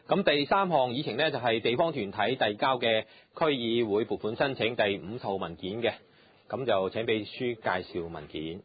咁第三項議程呢，就係地方團體遞交嘅區議會撥款申請第5套文件嘅，咁就請秘書介紹文件。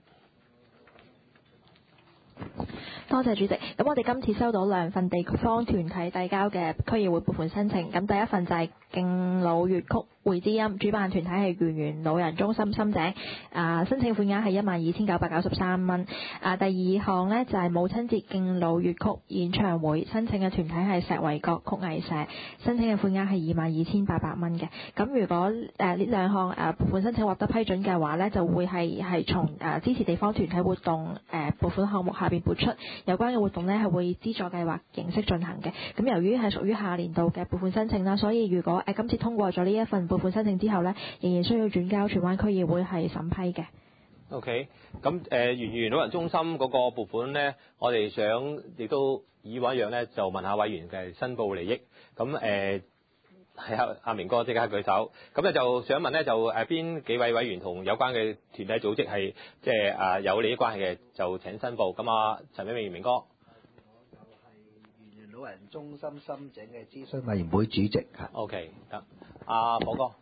多謝主席。咁我哋今次收到2份地方團體遞交嘅區議會撥款申請。咁第一份就係敬老粵曲會之音，主辦團體係圓玄老人中心深井，申請款額係12,993蚊。第二項呢，就係母親節敬老粵曲演唱會，申請嘅團體係石圍角曲藝社，申請嘅款額係22,800蚊嘅。咁如果呢2項撥款申請獲得批准嘅話呢，就會係從支持地方團體活動撥款項目下邊撥出。有關嘅活動呢係會資助計劃形式進行嘅。咁由於係屬於下年度嘅撥款申請啦，所以如果今次通過咗呢一份撥款申請之後呢，仍然需要轉交荃灣區議會係審批嘅。 OK， 咁圓玄老人中心嗰個撥款呢，我哋想亦都以往一樣呢，就問下委員嘅申報利益。咁係阿明哥即刻舉手。咁咧就想問呢，就邊幾位委員同有關嘅團體組織係即係有利益關係嘅，就請申報。咁陳偉明哥。 我就係圓玄老人中心深井嘅諮詢委員會主席嚇。 OK， 得。阿火哥。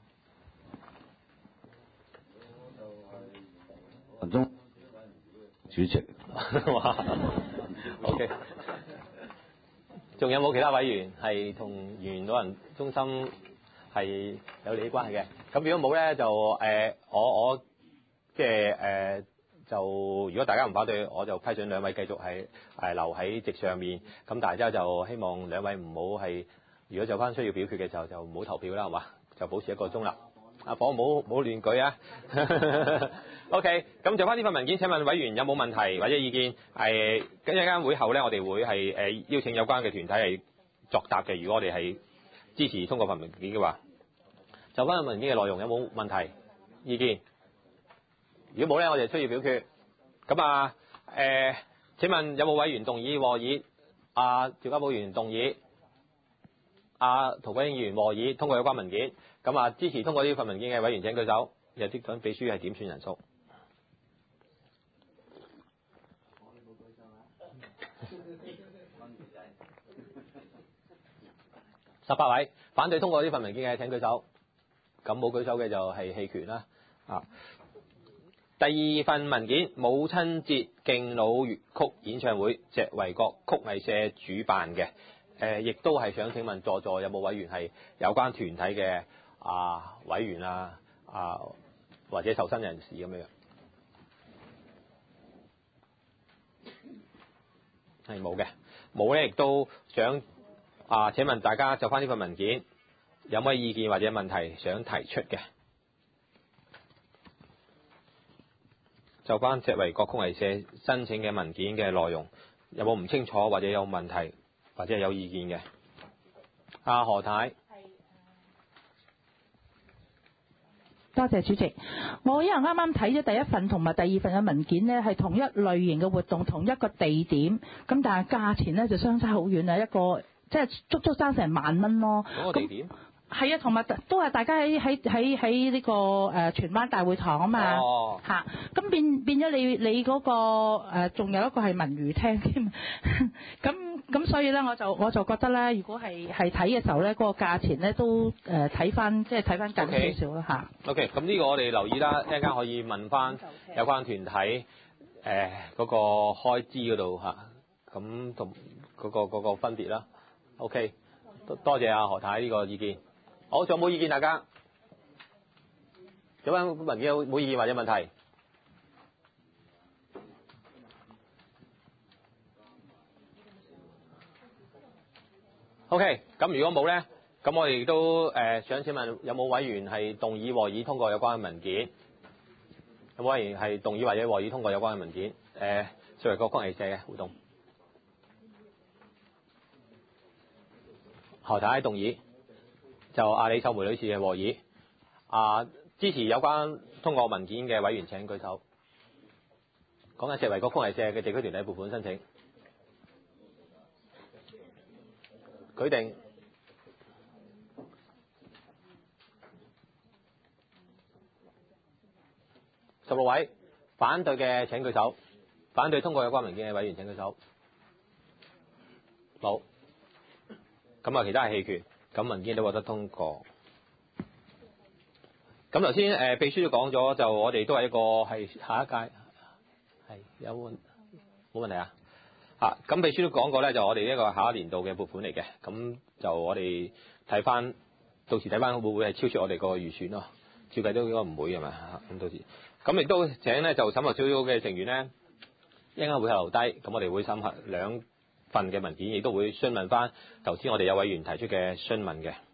中主席。 哇 OK。仲有冇其他委員係同圓玄老人中心係有利益關係嘅？咁如果冇咧，就我即係就如果大家唔反對，我就批准兩位繼續係留喺席上面。咁大家就希望兩位唔好係，如果就翻需要表決嘅時候就唔好投票啦，係嘛？就保持一個中立。阿火唔好亂舉啊！OK， 咁就翻呢份文件，請問委員有冇問題或者意見？係一陣間會後咧，我哋會係邀請有關嘅團體係作答嘅。如果我哋係支持通過份文件嘅話，就翻份文件嘅內容有冇問題意見？如果冇咧，我哋需要表決。咁請問有冇委員動議和議？趙家寶議員動議。陶國英議員和議通過有關文件。咁支持通過呢份文件嘅委員請舉手。有啲想秘書係點算人數。18位。反對通過呢份文件嘅請舉手。咁冇舉手嘅就係棄權啦。第二份文件，母親節敬老粵曲演唱會，石圍角曲藝社主辦嘅。亦都係想請問在座有冇委員係有關團體嘅委員或者受薪人士咁樣？係冇嘅，冇咧亦都想請問大家就翻呢份文件有乜意見或者問題想提出嘅？就翻石圍角曲藝社申請嘅文件嘅內容有冇唔清楚或者有問題？或者係有意見嘅，何太。 多謝主席。我因為啱啱睇咗第一份同埋第二份嘅文件呢，係同一類型嘅活動，同一個地點，咁但係價錢呢就相差好遠啊！一個即係足足爭成萬蚊咯。 嗰個地點？ 係啊，同埋都係大家喺呢個荃灣大會堂啊嘛。 哦。 嚇，咁變咗你嗰個仲有一個係文娛廳添。咁所以咧，我就覺得咧，如果係睇嘅時候咧，嗰個價錢咧都睇翻近少少啦嚇。 OK， 咁呢個我哋留意啦，一陣間可以問翻有關團體嗰個開支嗰度嚇，咁同嗰個分別啦。OK， 多謝何太呢個意見。好，仲有冇意見大家？有關文件有冇意見或者問題？OK， 咁如果冇咧，咁我哋都想請問有冇委員係動議和議通過有關嘅文件？有冇委員係動議或者和議通過有關嘅文件？作為個曲藝社嘅活動，何太動議，就李秀梅女士嘅和議。支持有關通過文件嘅委員請舉手。講緊石圍角曲藝社嘅地區團體撥款申請。舉定。16位，反對嘅請舉手。反對通過有關文件嘅委員請舉手。冇。 咁啊其他係棄權，咁文件都獲得通過。咁頭先秘書都講咗，就我哋都係一個係下一屆係有冇問題啊？咁秘書都講過咧，就我哋呢個下一年度嘅撥款嚟嘅，咁就我哋睇翻，到時睇翻會唔會係超出我哋個預算咯？照計都應該唔會係咪？咁到時，咁亦都請咧就審核小組嘅成員咧，一陣間會後留低，咁我哋會審核2份嘅文件，亦都會詢問翻頭先我哋有委員提出嘅詢問嘅。